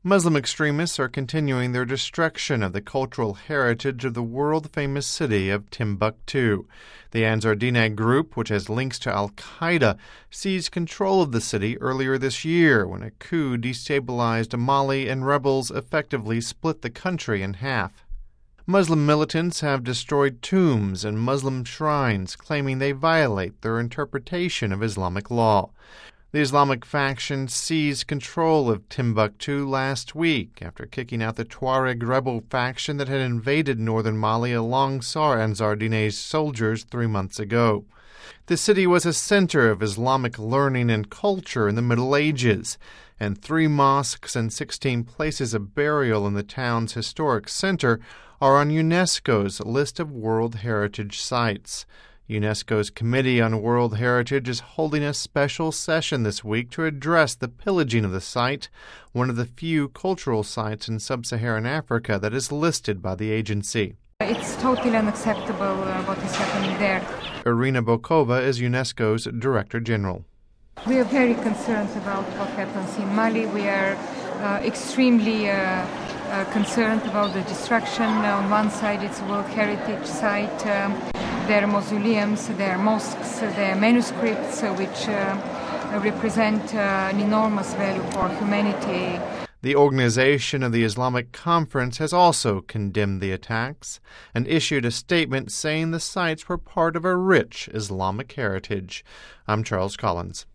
Muslim extremists are continuing their destruction of the cultural heritage of the world-famous city of Timbuktu. The Ansar Dine group, which has links to al-Qaeda, seized control of the city earlier this year when a coup destabilized Mali and rebels effectively split the country in half. Muslim militants have destroyed tombs and Muslim shrines, claiming they violate their interpretation of Islamic law. The Islamic faction seized control of Timbuktu last week after kicking out the Tuareg rebel faction that had invaded northern Mali alongside Ansar Dine's soldiers 3 months ago. The city was a center of Islamic learning and culture in the Middle Ages, and 3 mosques and 16 places of burial in the town's historic center are on UNESCO's list of World Heritage Sites. UNESCO's Committee on World Heritage is holding a special session this week to address the pillaging of the site, one of the few cultural sites in sub-Saharan Africa that is listed by the agency. It's totally unacceptable what is happening there. Irina Bokova is UNESCO's Director General. We are very concerned about what happens in Mali. We are extremely concerned about the destruction. On one side, it's a World Heritage Site. There are mausoleums, there are mosques, there are manuscripts which represent an enormous value for humanity. The Organization of the Islamic Conference has also condemned the attacks and issued a statement saying the sites were part of a rich Islamic heritage. I'm Charles Collins.